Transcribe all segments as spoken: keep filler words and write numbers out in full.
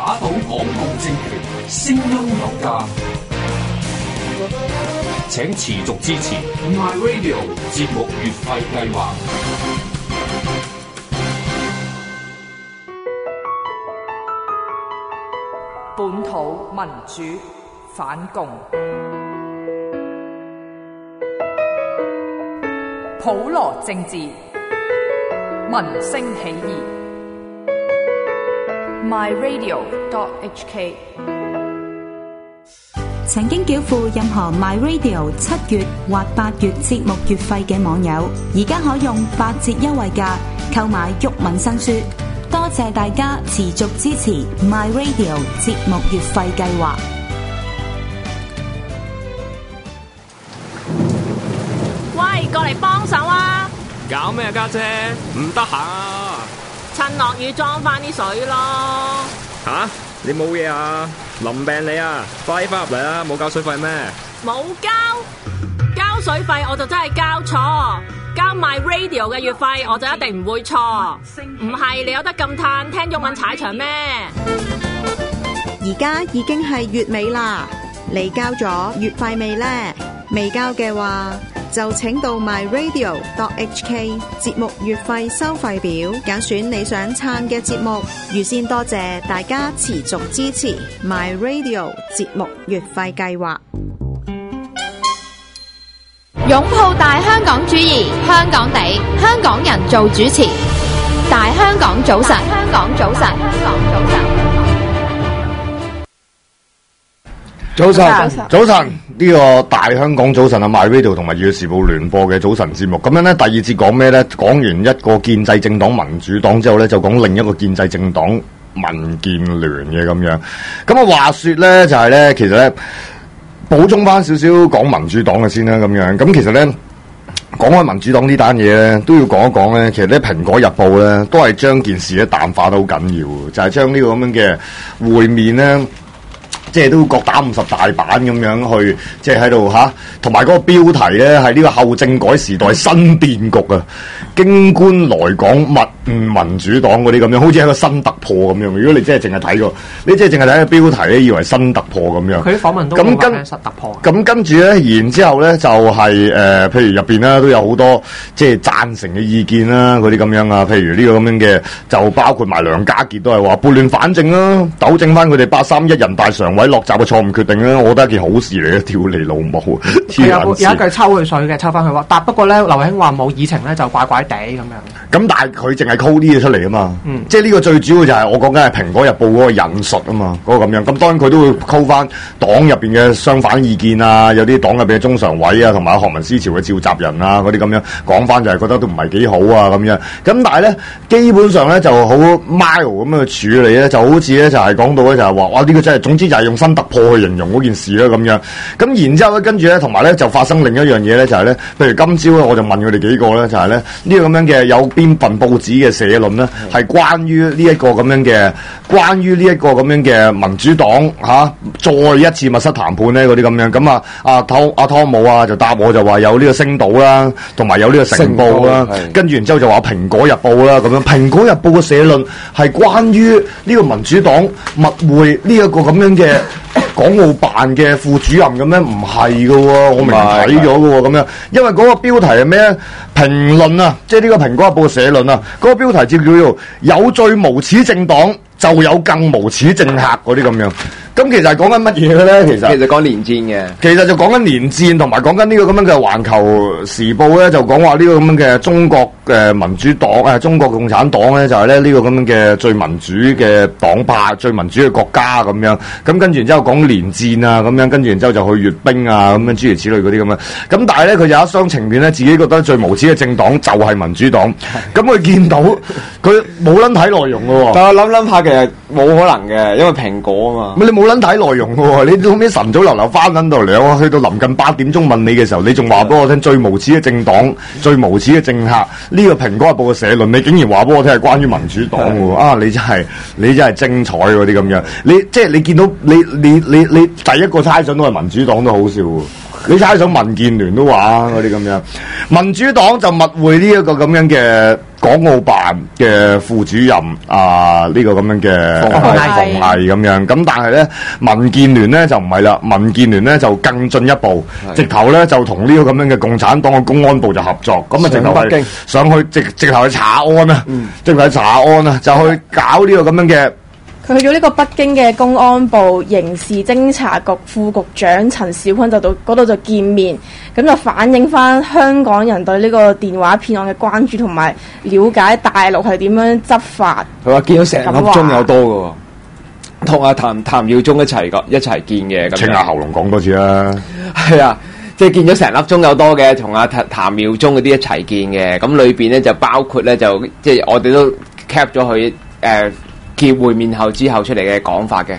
打倒港共政權，聲音有價，請持續支持 My Radio 節目月費計劃。 本土民主反共，普羅政治，民聲起義。My Radio dot H K 曾經繳付任何 My Radio 七月或八月節目月費嘅網友，而家可用八折優惠價購買毓民新書。多謝大家持續支持 My Radio 節目月費計劃。 喂，過嚟幫手啊！ 搞咩啊，家姐？唔得閒啊！ 趁落雨裝翻啲水咯。 吓、啊？你冇嘢啊？淋病你啊！快翻入嚟啦！冇交水費咩？ 冇交，交水費我就真係交錯。交 My Radio 嘅月費我就一定唔會錯，唔係你有得咁嘆聽毓民踩場咩？ 而家已經係月尾啦，你交咗月費未呢？未交嘅話就請到 My Radio dot H K 節目月費收費表揀選你想撐嘅節目。預先多謝大家持續支持 My Radio 節目月費計劃。 擁抱大香港主義，香港地，香港人做主持。大香港早晨，香港早晨，香港早晨。 早晨，早晨，呢個大香港早晨啊 ，My Radio 同埋《粵語時報》聯播嘅早晨節目。咁樣咧，第二節講咩咧？講完一個建制政黨民主黨之後咧，就講另一個建制政黨民建聯嘅咁樣。咁啊，話說咧，就係、是、咧，其實咧。補充翻少少講民主黨嘅先啦，咁樣咁其實咧講開民主黨呢單嘢咧，都要講一講咧。其實咧《蘋果日報》咧都係將件事咧淡化得好緊要，就係將呢個咁樣嘅會面咧，即係都各打五十大板咁樣去，即係喺度吓，同埋嗰個標題咧係呢個後政改時代新變局啊！京官來港密誤民主黨嗰啲咁樣，好似係一個新突破咁樣。如果你真係淨係睇過，你真係淨係睇個標題咧，以為新突破咁樣。 佢啲訪問都冇話新突破。 咁跟住咧，然之後咧就係、是、誒、呃，譬如入邊啦都有好多即係贊成嘅意見啦，嗰啲咁樣啊。譬如呢個咁樣嘅，就包括埋梁家傑都係話撥亂反正啦，糾正翻佢哋八三一人大常委落閘嘅錯誤決定啦。我覺得係一件好事嚟嘅，屌你老母！ 有有一句抽佢水嘅，抽翻佢話，但不過咧，劉慧卿話冇議程咧，就怪怪地咁樣。 咁但係佢淨係 call 啲嘢出嚟啊嘛， 嗯、 即係呢個最主要就係我講緊係《蘋果日報》嗰個引述啊嘛，嗰、嗰個咁樣。咁當然佢都會 call 翻黨入邊嘅相反意見啊，有啲黨入邊嘅中常委啊，同埋學民思潮嘅召集人啊，嗰啲咁樣講翻就係覺得都唔係幾好啊咁樣。咁但係咧，基本上咧就好 mild 咁樣去處理咧，就好似咧就係講到咧就係話哇呢、呢個真係總之就係用新突破去形容嗰件事啦咁樣。咁然之後咧跟住咧同埋咧就發生另一樣嘢咧就係、是、咧，譬如今朝咧我就問佢哋幾個咧就係、是、咧呢、呢個咁樣嘅有邊份報紙嘅社論咧係關於呢一個咁樣嘅，關於呢一個咁樣嘅民主黨吓、啊、再一次密室談判咧嗰啲咁樣。咁啊阿湯阿湯姆啊就答我就話有呢個星島啦，同埋有呢個成報啦，跟住然之後就話蘋果日報啦咁樣。蘋果日報嘅社論係關於呢個民主黨密會呢一個咁樣嘅港澳辦嘅副主任咁樣，唔係噶喎，我明睇咗噶喎咁樣。因為嗰個標題係咩咧？評論啊，即係呢個蘋果日報嘅社論啊，嗰、嗰個標題就叫做有最無恥政黨就有更無恥政客嗰啲咁樣。咁其實係講緊乜嘢嘅咧？其實其實講連戰嘅，其實就講緊連戰，同埋講緊呢個咁樣嘅環球時報咧，就講話呢個咁樣嘅中國嘅民主黨誒、呃，中國共產黨咧就係咧呢個咁樣嘅最民主嘅黨派、最民主嘅國家咁樣。咁跟住然之後講連戰啊，咁樣跟住然之後就去閱兵啊，咁樣諸如此類嗰啲咁樣。咁但係咧佢有一廂情願咧，自己覺得最無恥嘅政黨就係民主黨。咁佢見到佢冇撚睇內容嘅喎，但係我諗諗下其實冇可能嘅，因為蘋果啊嘛。你冇撚睇內容嘅喎，你到尾晨早流流翻撚到嚟，去到臨近八點鐘問你嘅時候，你仲話俾我聽最無恥嘅政黨、最無恥嘅政客呢個蘋果日報嘅社論，你竟然話俾我聽係關於民主黨喎啊！你真係你真係精彩嗰啲咁樣，你即係你見到你你你你第一個猜想都係民主黨都好笑喎。 你猜想民建聯都話嗰啲咁樣，民主黨就密會呢一個咁樣嘅港澳辦嘅副主任啊，呢、這個咁樣嘅馮毅咁樣。咁但係咧，民建聯咧就唔係啦，民建聯咧就更進一步，直頭咧就同呢個咁樣嘅共產黨嘅公安部就合作，咁啊直頭係上去直直頭去查案啊，嗯、直頭去查案啊，就去搞呢個咁樣嘅。 佢去咗呢個北京嘅公安部刑事偵查局副局長陳小坤就到嗰度就見面，咁就反映翻香港人對呢個電話騙案嘅關注，同埋了解大陸係點樣執法。 佢話見咗成粒鐘有多嘅，同阿譚譚耀宗一齊個一齊見嘅， 清下喉嚨講多次啦。 係啊，即係見咗成粒鐘有多嘅，同阿譚譚耀宗嗰啲一齊見嘅。咁裏邊咧就包括咧就即係我哋都 cap 咗佢誒。結會面後之後出嚟嘅講法嘅，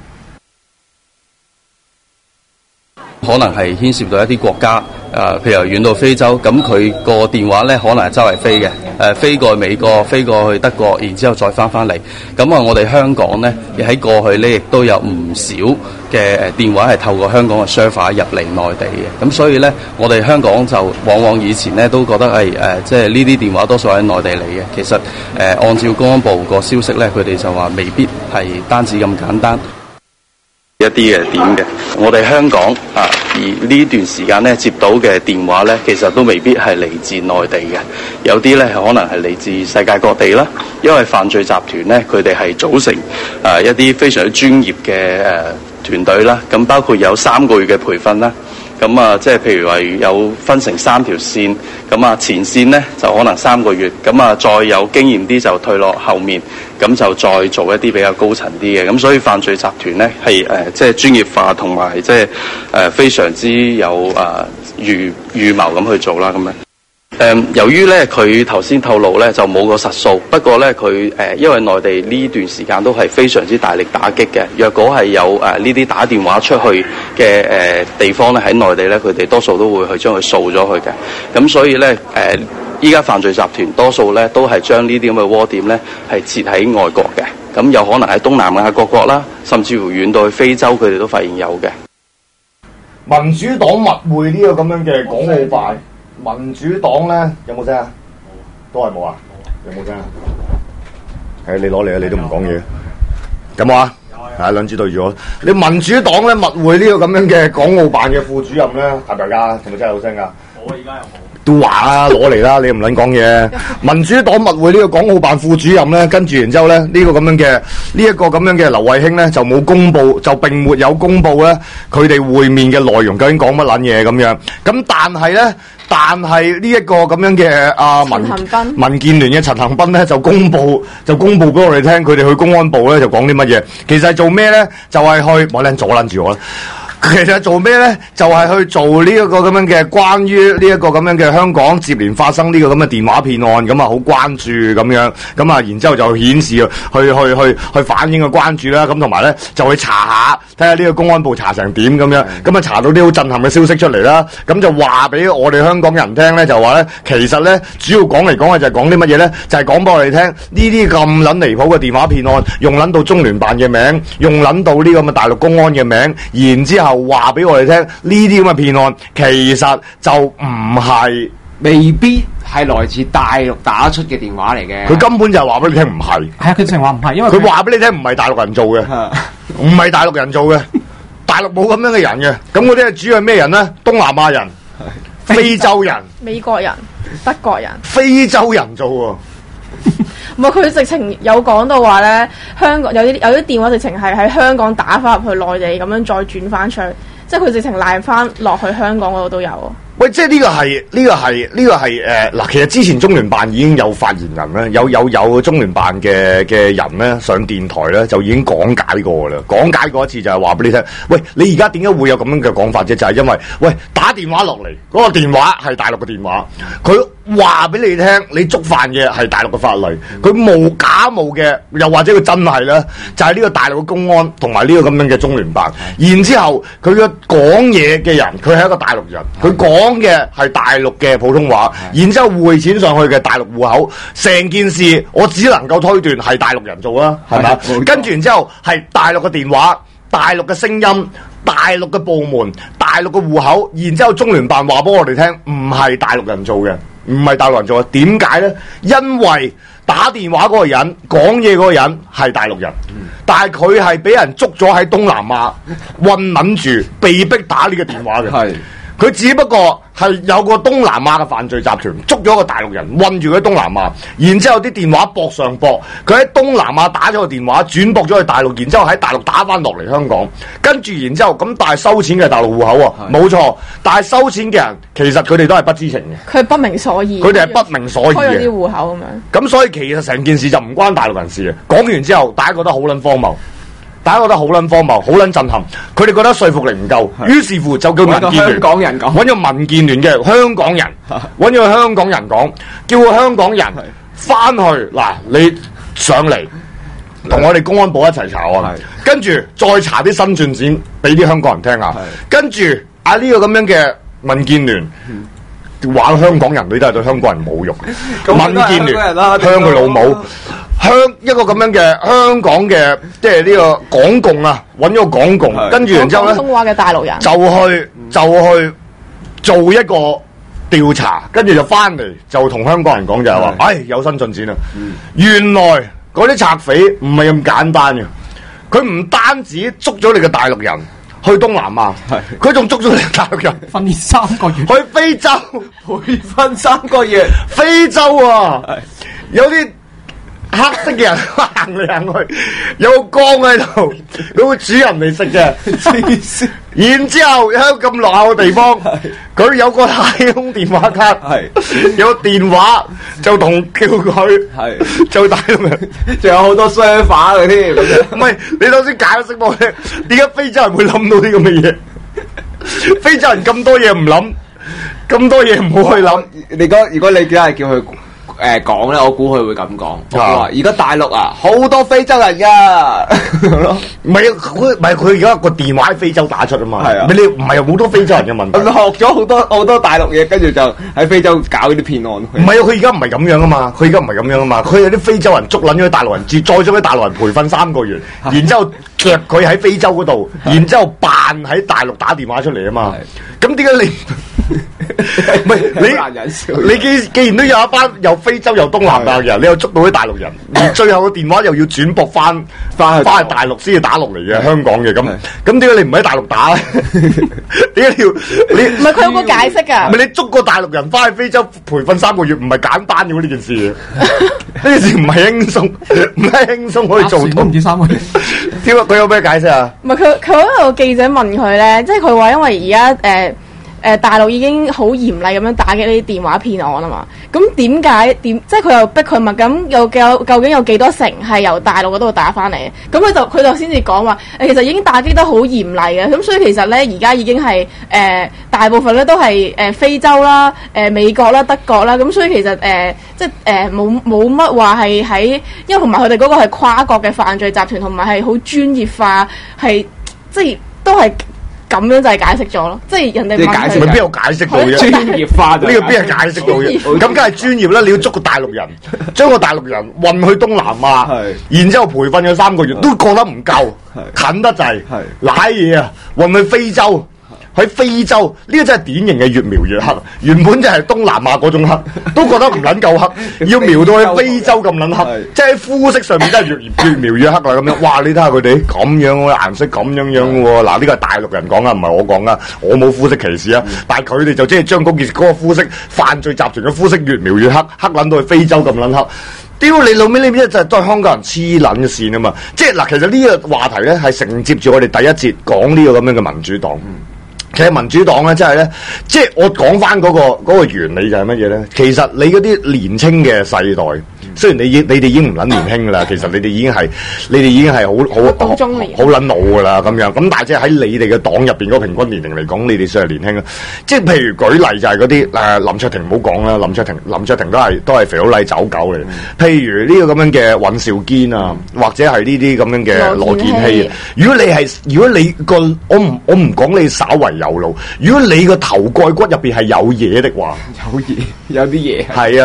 可能係牽涉到一啲國家，誒、呃，譬如遠到非洲，咁佢個電話咧可能係周圍飛嘅，誒、呃，飛過去美國，飛過去德國，然之後再翻翻嚟。咁啊，我哋香港咧，喺過去咧亦都有唔少嘅誒電話係透過香港嘅 server 入嚟內地嘅。咁所以咧，我哋香港就往往以前咧都覺得係誒、呃，即係呢啲電話多數喺內地嚟嘅。其實誒、呃，按照公安部個消息咧，佢哋就話未必係單止咁簡單。一啲嘅點嘅，我哋香港啊，而呢段時間咧接到嘅電話咧，其實都未必係嚟自內地嘅，有啲咧可能係嚟自世界各地啦。因為犯罪集團咧，佢哋係組成啊一啲非常之專業嘅誒團隊啦，咁包括有三個月嘅培訓啦。咁啊，即係譬如話有分成三條線，咁啊前線咧就可能三個月，咁啊再有經驗啲就退落後面，咁就再做一啲比較高層啲嘅，咁所以犯罪集團咧係誒即係專業化同埋即係誒非常之有誒預預謀咁去做啦咁樣。誒、嗯，由於咧佢頭先透露咧就冇個實數，不過咧佢誒因為內地呢段時間都係非常之大力打擊嘅，若果係有誒呢啲打電話出去嘅誒、呃、地方咧喺內地咧，佢哋多數都會去將佢掃咗去嘅，咁所以咧誒依家犯罪集團多數咧都係將呢啲咁嘅窩點咧係設喺外國嘅，咁有可能喺東南亞各國啦，甚至乎遠到去非洲，佢哋都發現有嘅。 民主黨密會呢個咁樣嘅港澳辦。民主黨咧有冇聲啊？都係冇啊？有冇聲啊？係你攞嚟啊！你都唔講嘢，有冇啊？係兩支對住我。你民主黨咧密會呢個咁樣嘅港澳辦嘅副主任咧，係咪㗎？係咪真係有聲㗎？我而家又冇。都話啦，攞嚟啦，你唔撚講嘢。民主黨密會呢個港澳辦副主任咧，跟住然之後咧，呢、這個咁樣嘅呢一個咁樣嘅劉慧卿咧，就冇公佈，就並沒有公佈咧佢哋會面嘅內容究竟講乜撚嘢咁樣。咁但係咧，但係呢一個咁樣嘅啊民民建聯嘅陳恒鑌咧，就公佈就公佈俾我哋聽，佢哋去公安部咧就講啲乜嘢。其實係做咩咧？就係、是、去冇撚阻撚住我啦。其實做咩咧？就係、是、去做呢一個咁樣嘅關於呢一個咁樣嘅香港接連發生呢個咁嘅電話騙案，咁啊好關注咁樣，咁啊然之後就顯示去去去去反映個關注啦，咁同埋咧就去查下睇下呢個公安部查成點咁樣，咁啊查到啲好震撼嘅消息出嚟啦，咁就話俾我哋香港人聽咧，就話咧其實咧主要講嚟講去就係講啲乜嘢咧？就係講俾我哋聽呢啲咁撚離譜嘅電話騙案，用撚到中聯辦嘅名，用撚到呢個咁嘅大陸公安嘅名，然之後話俾我哋聽呢啲咁嘅騙案，其實就唔係， 未必係來自大陸打出嘅電話嚟嘅。 佢根本就係話俾你聽唔係。 係啊，佢成話唔係，因為佢話俾你聽唔係大陸人做嘅，唔係大陸人做嘅，大陸冇咁樣嘅人嘅。咁嗰啲係主要係咩人咧？東南亞人、非洲人、 美國人、德國人、 非洲人做喎。 唔係，佢直情有講到話咧，香港有啲有啲電話直情係喺香港打翻入去內地，咁樣再轉翻出去，即係佢直情賴翻落去香港嗰度都有。 喂，即係呢個係呢、這個係呢、這個係誒嗱，其實之前中聯辦已經有發言人咧，有有有中聯辦嘅嘅人咧上電台咧，就已經講解過啦。講解過一次就係話俾你聽，喂，你而家點解會有咁樣嘅講法啫？就係、是、因為喂打電話落嚟嗰個電話係大陸嘅電話，佢話俾你聽，你觸犯嘅係大陸嘅法例，佢冒假冒嘅，又或者佢真係咧，就係、是、呢個大陸嘅公安同埋呢個咁樣嘅中聯辦。然之後佢嘅講嘢嘅人，佢係一個大陸人，佢講講嘅係大陸嘅普通話，然之後匯錢上去嘅大陸戶口，成件事我只能夠推斷係大陸人做啦，係咪？跟住然之後係大陸嘅電話， 大陸嘅聲音、大陸嘅部門、大陸嘅戶口，然之後中聯辦話俾我哋聽，唔係大陸人做嘅，唔係大陸人做嘅。點解呢？因為打電話嗰個人、講嘢嗰個人係大陸人，嗯、但係佢係俾人捉咗喺東南亞，困撚住，被逼打呢個電話嘅。係佢只不過係有個東南亞嘅犯罪集團捉咗個大陸人，困住佢喺東南亞，然之後啲電話駁上駁，佢喺東南亞打咗個電話，轉駁咗去大陸，然之後喺大陸打翻落嚟香港，跟住然之後咁，但係收錢嘅大陸戶口喎，冇錯，但係收錢嘅人其實佢哋都係不知情嘅， 佢不明所以， 佢哋係不明所以嘅， 開咗啲戶口咁樣。咁所以其實成件事就唔關大陸人事嘅。講完之後，大家覺得好撚荒謬。大家覺得好撚荒謬，好撚震撼。佢哋覺得說服力唔夠，於是乎就叫民建聯香港人講， 揾咗民建聯嘅香港人，揾咗香港人講，叫個香港人翻去嗱，你上嚟同我哋公安部一齊查案，跟住再查啲新進展俾啲香港人聽下，跟住啊呢個咁樣嘅民建聯。話香港人你都係對香港人侮辱，民建聯香佢老母，香一個咁樣嘅香港嘅即係呢個港共啊，揾咗個港共，跟住然之後咧， 廣東話嘅大陸人就去就去做一個調查，跟住就翻嚟就同香港人講就係話，唉有新進展啊！原來嗰啲賊匪唔係咁簡單嘅，佢唔單止捉咗你嘅大陸人。去東南亞，佢仲捉咗你大陸人， 訓練三個月。 去非洲培訓三個月， 非洲啊，有啲黑色嘅人行嚟行去，有個缸喺度，佢會煮人嚟食嘅。然之後喺咁落後嘅地方，佢有個太空電話卡，有個電話就同叫佢做大陸人， 仲有好多 server 嘅添。 唔係，你頭先解釋我咧，點解非洲人會諗到啲咁嘅嘢？非洲人咁多嘢唔諗，咁多嘢唔好去諗。 你講如果你真係叫佢。誒講咧，我估佢會咁講。我話而家大陸啊，好多非洲人噶， 唔係佢唔係佢而家個電話喺非洲打出啊嘛。係啊，你唔係有好多非洲人嘅問題。 學咗好多好多大陸嘢，跟住就喺非洲搞啲騙案。 唔係啊，佢而家唔係咁樣啊嘛，佢而家唔係咁樣啊嘛，佢有啲非洲人捉撚咗啲大陸人，再再將啲大陸人培訓三個月，然之後夾佢喺非洲嗰度，然之後扮喺大陸打電話出嚟啊嘛。咁點解你？唔係你，你既既然都有一班由非洲又東南亞嘅人，你又捉到啲大陸人，而最後個電話又要轉駁翻翻翻去大陸先至打落嚟嘅香港嘅，咁咁點解你唔喺大陸打咧？點解你要你？ 唔係佢有個解釋㗎。 唔係你捉個大陸人翻去非洲培訓三個月，唔係簡單嘅呢件事。呢件事唔係輕鬆，唔係輕鬆可以做到。 唔止三個月。 點解佢有咩解釋啊？ 唔係佢佢嗰個記者問佢咧，即係佢話因為而家誒。呃誒、呃、大陸已經好嚴厲咁樣打擊呢啲電話騙案啊嘛，咁點解點即係佢又逼佢問，咁有有究竟有幾多成係由大陸嗰度打翻嚟？咁佢就佢就先至講話誒，其實已經打擊得好嚴厲嘅，咁所以其實咧而家已經係誒、呃、大部分咧都係誒、呃、非洲啦、誒、呃、美國啦、德國啦，咁所以其實誒、呃、即係誒冇冇乜話係喺，因為同埋佢哋嗰個係跨國嘅犯罪集團，同埋係好專業化，係即係都係。咁樣就係解釋咗咯，即係人哋問佢， 邊有解釋到啫？ 專業化呢個邊係解釋到啫？咁梗係專業啦！你要捉個大陸人，將個大陸人運去東南亞，然之後培訓咗三個月，都覺得唔夠，近得滯，瀨嘢啊！運去非洲。喺非洲呢、這個真係典型嘅越描越黑，原本就係東南亞嗰種黑，都覺得唔撚夠黑，要描到去非洲咁撚黑，即係喺膚色上面真係越越描越黑啦咁樣。哇！你睇下佢哋咁樣嘅顏色咁樣樣嘅喎，嗱呢個係大陸人講啊，唔係我講啊，我冇膚色歧視啊，嗯、但係佢哋就即係將嗰件嗰個膚色犯罪集團嘅膚色越描越黑，黑撚到去非洲咁撚黑。屌你老味呢邊就係都係香港人黐撚嘅線啊嘛！即係嗱，其實呢個話題咧係承接住我哋第一節講呢個咁樣嘅民主黨。嗯其實民主黨咧，真係咧，即係我講翻嗰個嗰、嗰個原理就係乜嘢咧？其實你嗰啲年青嘅世代，雖然你已你哋已經唔撚年輕噶啦，其實你哋已經係你哋已經係好好好撚老噶啦咁樣。咁但係即係喺你哋嘅黨入邊嗰個平均年齡嚟講，你哋算係年輕啊。即係譬如舉例就係嗰啲誒林卓廷唔好講啦，林卓廷林卓廷都係都係肥佬黎走狗嚟。嗯、譬如呢個咁樣嘅尹兆堅啊，嗯、或者係呢啲咁樣嘅羅健熙啊。如果你係如果你個我唔我唔講你稍為有路，如果你個頭蓋骨入邊係有嘢的話， 有嘢有啲嘢係啊，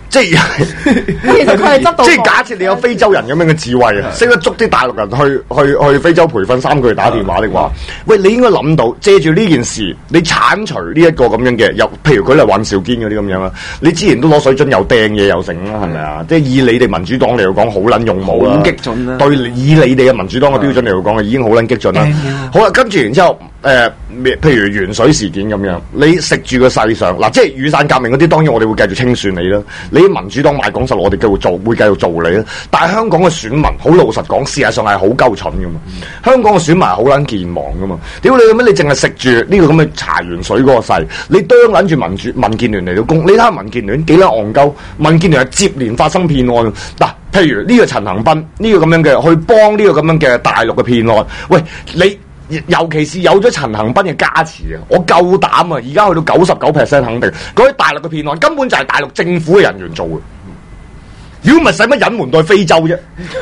即係其實佢係執到， 即係假設你有非洲人咁樣嘅智慧啊，識得捉啲大陸人去去去非洲培訓三個月打電話的話，喂，你應該諗到借住呢件事，你剷除呢一個咁樣嘅，又譬如佢嚟尹兆堅嗰啲咁樣啦，你之前都攞水樽又掟嘢又成啦，係咪啊？即係以你哋民主黨嚟講，好撚勇武啦， 好激進啦。 對，以你哋嘅民主黨嘅標準嚟講，已經好撚激進啦。好啦，跟住然之後。誒、呃，譬如鉛水事件咁樣，你食住個勢上嗱，即係雨傘革命嗰啲，當然我哋會繼續清算你啦。你民主黨賣港實，我哋繼續做，會繼續做你啦。但係香港嘅選民，好老實講，事實上係好鳩蠢噶嘛。香港嘅選民係好撚健忘噶嘛。屌你咁樣，你淨係食住呢個咁嘅茶鉛水嗰個勢，你啄撚住民主民建聯嚟到攻，你睇下民建聯幾撚戇鳩，民建聯係接連發生騙案嗱。譬如呢個陳恒鑌呢、這個咁樣嘅，去幫呢個咁樣嘅大陸嘅騙案，喂你。尤其是有咗陳恒鑌嘅加持啊，我夠膽啊！而家去到九十九 percent 肯定，嗰啲大陸嘅騙案根本就係大陸政府嘅人員做嘅。如果唔係使乜隱瞞到去非洲啫？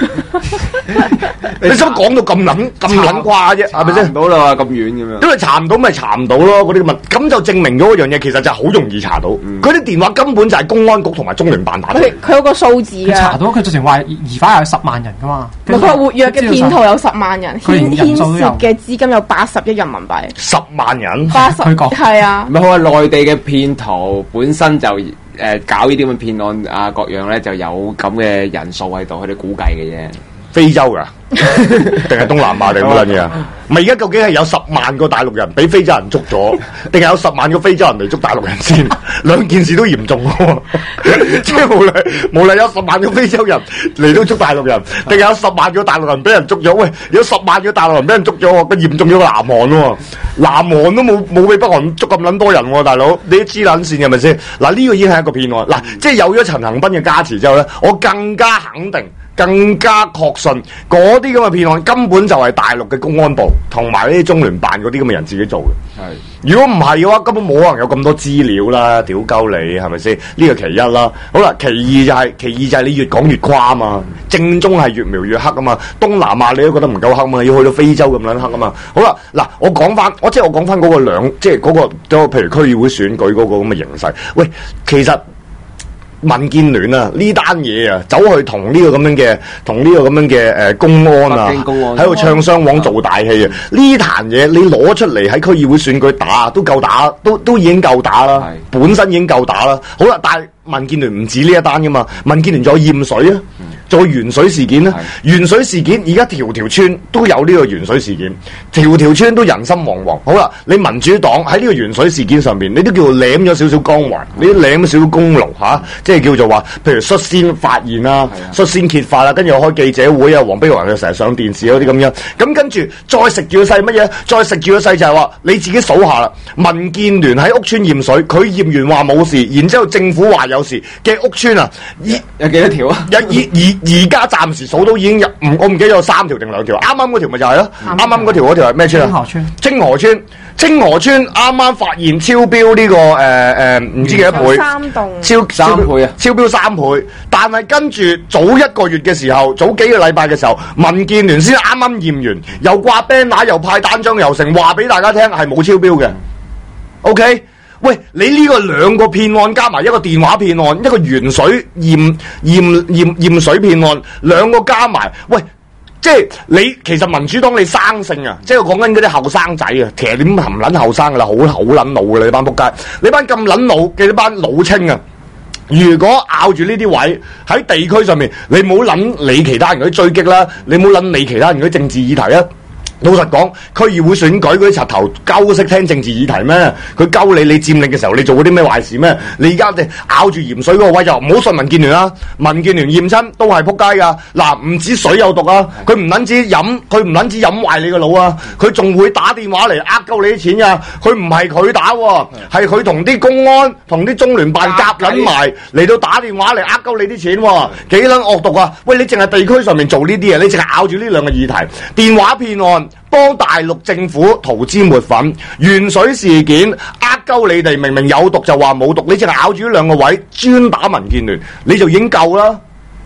你想講到咁撚咁撚誇啫？係咪先？ 唔到啦，咁遠咁樣。 因為查唔到咪查唔到咯，嗰啲咁啊，咁就證明咗一樣嘢，其實就係好容易查到。佢啲、嗯、電話根本就係公安局同埋中聯辦打嚟。 佢有個數字㗎。 查到佢直情話疑犯有十萬人㗎嘛。 佢話活躍嘅騙徒有十萬人，牽牽涉嘅資金有八十億人民幣。 十萬人？ 八十係啊。 唔係佢話內地嘅騙徒本身就。誒、呃、搞呢啲咁嘅騙案啊，各樣咧就有咁嘅人數喺度，佢哋估計嘅啫。 非洲㗎，定係東南亞定乜撚嘢啊？唔係而家究竟係有十萬個大陸人俾非洲人捉咗，定係有十萬個非洲人嚟捉大陸人先？兩件事都嚴重喎，即係無論無論有十萬個非洲人嚟到捉大陸人，定係有十萬個大陸人俾人捉咗？喂，有十萬個大陸人俾人捉咗，個嚴重咗個南韓喎，南韓都冇冇俾北韓捉咁撚多人喎，大佬你都黐撚線係咪先？嗱呢個已經係一個騙案，嗱即係有咗陳恒鑌嘅加持之後咧，我更加肯定。更加確信嗰啲咁嘅騙案根本就係大陸嘅公安部同埋呢啲中聯辦嗰啲咁嘅人自己做嘅。係，如果唔係嘅話，根本冇可能有咁多資料啦，屌鳩你係咪先？呢個其一啦。好啦，其二就係、是、其二就係你越講越誇啊嘛，正宗係越描越黑啊嘛。東南亞你都覺得唔夠黑啊嘛，要去到非洲咁撚黑啊嘛。好啦，嗱我講翻，我即係我講翻嗰個兩，即係嗰個譬如區議會選舉嗰個咁嘅形勢。喂，其實。民建聯啊，呢單嘢啊，走去同呢個咁樣嘅，同呢個咁樣嘅誒公安啊，喺度唱雙簧做大戲啊！呢壇嘢你攞出嚟喺區議會選舉打，都夠打，都都已經夠打啦，本身已經夠打啦。好啦，但係民建聯唔止呢一單噶嘛，民建聯仲有驗水啊，仲有鉛水事件啊。鉛水事件而家條條村都有呢個鉛水事件，條條村都人心惶惶。好啦，你民主黨喺呢個鉛水事件上邊，你都叫做攬咗少少光環，你都攬咗少少功勞吓，即係叫做話，譬如率先發現啦，率先揭發啦，跟住又開記者會啊，黃碧雲又成日上電視嗰啲咁樣，咁跟住再食住個勢乜嘢？再食住個勢就係話你自己數下啦，民建聯喺屋村驗水，佢驗完話冇事，然之後政府話有事嘅屋村啊， 有幾多條啊？ 而而而家暫時數到已經有，唔我唔記得有三條定兩條，啱啱嗰條咪就係咯，啱啱嗰條嗰條係咩村啊？清河村，清河村。清河村啱啱發現超標呢、這個誒誒唔知幾多倍， 三棟超三倍啊， 超標三倍。但係跟住早一個月嘅時候，早幾個禮拜嘅時候，民建聯先啱啱驗完，又掛 banner 又派單張又成，話俾大家聽係冇超標嘅。OK， 喂，你呢個兩個騙案加埋一個電話騙案，一個鉛水驗驗驗驗水騙案，兩個加埋，喂。即係你其實民主黨你生性啊，即係講緊嗰啲後生仔啊，其實點含撚後生噶啦，好好撚老噶啦，你班仆街，你班咁撚老嘅呢班老青啊，如果拗住呢啲位喺地區上面，你冇諗理其他人嗰啲追擊啦，你冇諗理其他人嗰啲政治議題啊。老實講，區議會選舉嗰啲柒頭鳩識聽政治議題咩？佢鳩你，你佔領嘅時候，你做嗰啲咩壞事咩？你而家你拗住鹽水嗰個位就唔好信民建聯啦，民建聯驗親都係撲街噶。嗱，唔止水有毒啊，佢唔撚止飲，佢唔撚止飲壞你個腦啊，佢仲會打電話嚟呃鳩你啲錢啊！佢唔係佢打，係佢同啲公安同啲中聯辦夾撚埋嚟到打電話嚟呃鳩你啲錢，幾撚惡毒啊！喂，你淨係地區上面做呢啲嘢，你淨係拗住呢兩個議題，電話騙案。幫大陸政府塗脂抹粉，鉛水事件呃鳩你哋，明明有毒就話冇毒，你淨係咬住呢兩個位專打民建聯，你就已經夠啦，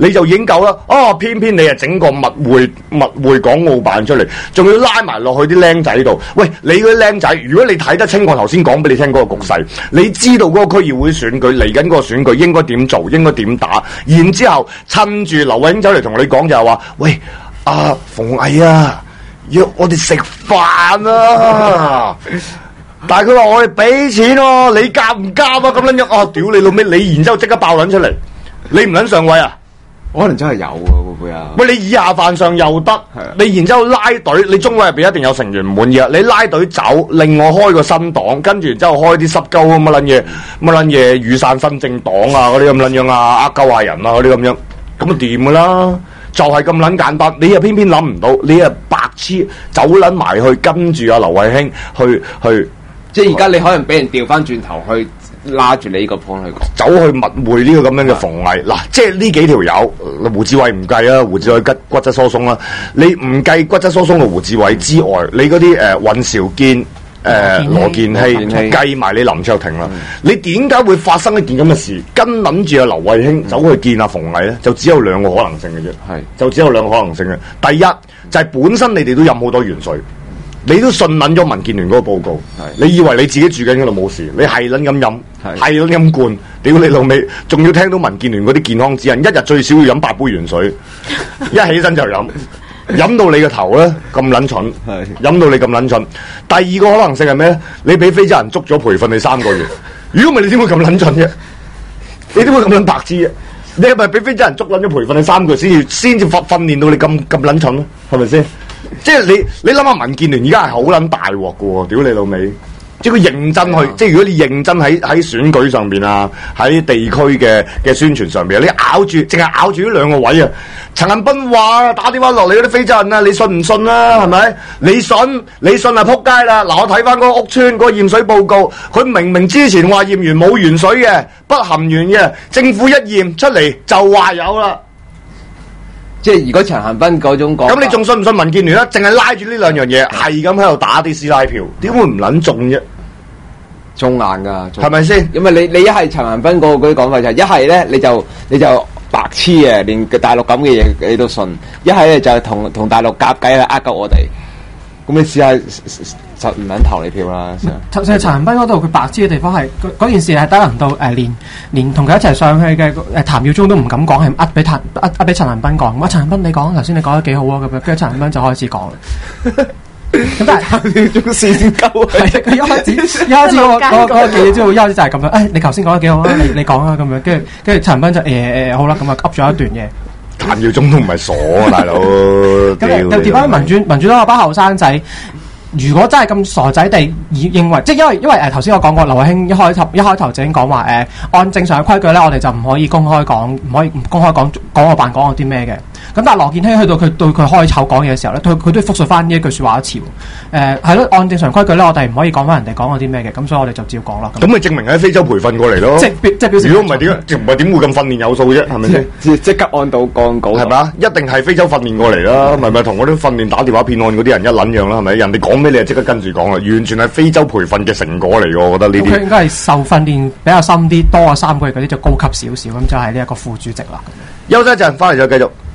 你就已經夠啦。哦，偏偏你係整個密會密會港澳辦出嚟，仲要拉埋落去啲僆仔度。喂，你嗰啲僆仔，如果你睇得清我頭先講俾你聽嗰個局勢，你知道嗰個區議會選舉嚟緊嗰個選舉應該點做，應該點打，然之後趁住劉慧卿走嚟同你講就係話，喂，阿馮毅啊，約我哋食飯啊！但係佢話我哋俾錢喎，你夾唔夾啊？咁撚樣，哦，屌你老味，你然之後即刻爆撚出嚟，你唔撚上位啊？ 可能真係有喎，會唔會啊？ 喂，你以下犯上又得，你然之後拉隊，你中委入邊一定有成員唔滿意啊！你拉隊走，另外開個新黨，跟住然之後開啲濕鳩乜撚嘢，乜撚嘢雨傘新政黨啊，嗰啲咁撚樣啊，呃鳩下人啊，嗰啲咁樣，咁就掂噶啦，就係咁撚簡單。你又偏偏諗唔到，你又白痴走撚埋去跟住阿劉慧卿去去， 即係而家你可能俾人調翻轉頭去。拉住你呢個 point 去講， 走去密會呢個咁樣嘅馮毅，嗱，即係呢幾條友，胡志偉唔計啊，胡志偉骨骨質疏鬆啦，你唔計骨質疏鬆嘅胡志偉之外，你嗰啲誒尹兆堅、誒羅健熙，計埋你林卓廷啦，你點解會發生一件咁嘅事？跟諗住阿劉慧卿走去見阿馮毅咧，就只有兩個可能性嘅啫，係就只有兩個可能性嘅。第一就係本身你哋都飲好多元水。你都信撚咗民建聯嗰個報告，你以為你自己住緊嗰度冇事，你係撚咁飲，係撚咁灌，屌你老味，仲要聽到民建聯嗰啲健康指引，一日最少要飲八杯元水，一起身就飲，飲到你個頭咧咁撚蠢，飲到你咁撚蠢。第二個可能性係咩咧？你俾非洲人捉咗培訓你三個月，如果唔係你點會咁撚蠢啫？你點會咁撚白痴啫？你係咪俾非洲人捉撚咗培訓你三個月先至先至訓訓練到你咁咁撚蠢咧？係咪先？即係你，你諗下民建聯而家係好撚大鑊噶喎，屌你老味！即係佢認真去，嗯、即係如果你認真喺喺選舉上邊啊，喺地區嘅嘅宣傳上邊，你咬住，淨係咬住呢兩個位啊！陳恒鑌話打電話落嚟嗰啲非洲人啊，你信唔信啊？係咪？你信？你信啊！撲街啦！嗱，我睇翻嗰個屋村嗰個驗水報告，佢明明之前話驗完冇原水嘅，不含鉛嘅，政府一驗出嚟就話有啦。 即係如果陳恒鑌嗰種講， 咁你仲信唔信民建聯咧？淨係拉住呢兩樣嘢，係咁喺度打啲師奶票，點會唔撚中啫？ 中硬噶， 係咪先？ 因為你你一係陳恒鑌嗰嗰啲講法就係一係咧你就你就白痴嘅，連大陸咁嘅嘢你都信；一係咧就係同同大陸夾計去呃鳩我哋。咁你試下就唔撚投你票啦。 頭先陳恒鑌嗰度佢白痴嘅地方係嗰件事係低能到誒、呃，連連同佢一齊上去嘅誒譚耀宗都唔敢講，係呃俾譚呃呃俾陳恒鑌講。咁啊陳恒鑌你講頭先你講得幾好啊咁樣，跟住陳恒鑌就開始講。咁但係譚耀宗事先鳩係佢一開始一開始嗰個嗰個記者招一開始就係咁樣。誒、哎、你頭先講得幾好啊，你你講啊咁樣，跟住跟住陳恒鑌就誒誒、欸、好啦，咁啊噏咗一段嘢。 譚耀宗都唔係傻啊，大佬。 咁又調翻民主民主黨嗰班後生仔。如果真係咁傻仔地認為，即係因為因為誒頭先我講過，劉慧卿一開頭一開頭就已經講話誒，按正常嘅規矩咧，我哋就唔可以公開講，唔可以唔公開講講我辦講我啲咩嘅。咁但係羅健熙去到佢對佢開口講嘢嘅時候咧，佢佢都複述翻呢一句説話一次。誒係咯，按正常規矩咧，我哋唔可以講翻人哋講我啲咩嘅。咁所以我哋就照講啦。 咁咪證明喺非洲培訓過嚟咯。即係即係表示，如果唔係點？唔係點會咁訓練有素啫？係咪先？ 即即刻按到講稿係嘛？一定係非洲訓練過嚟啦，係咪同嗰啲訓練打電話騙案嗰啲人一撚樣啦？係咪？人哋講咩你就即刻跟住講。完全係非洲培訓嘅成果嚟嘅，我覺得呢啲。佢應該係受訓練比較深啲，多啊三個月嗰啲就高級少少，咁就係呢一個副主席啦。休息一陣，翻嚟再繼續。